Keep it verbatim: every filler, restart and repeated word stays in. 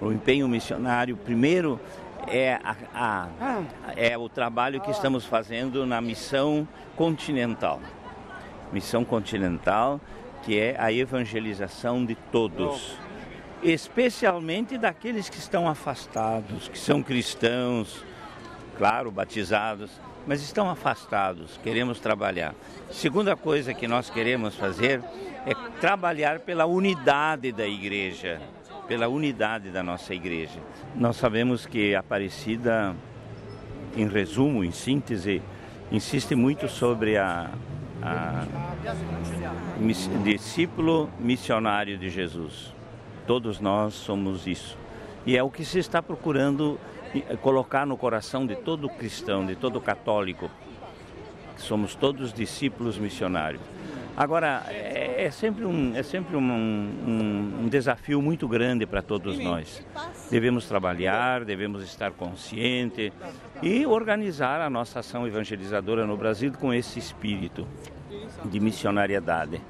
O empenho missionário, primeiro, é, a, a, é o trabalho que estamos fazendo na missão continental. Missão continental, que é a evangelização de todos, especialmente daqueles que estão afastados, que são cristãos, claro, batizados, mas estão afastados. Queremos trabalhar. Segunda coisa que nós queremos fazer é trabalhar pela unidade da igreja, pela unidade da nossa igreja. Nós sabemos que a Aparecida, em resumo, em síntese, insiste muito sobre a A, discípulo missionário de Jesus. Todos nós somos isso. E é o que se está procurando colocar no coração de todo cristão, de todo católico. Somos todos discípulos missionários. Agora, é, é sempre, um, é sempre um, um, um desafio muito grande para todos nós. Devemos trabalhar, devemos estar conscientes e organizar a nossa ação evangelizadora no Brasil com esse espírito de missionariedade.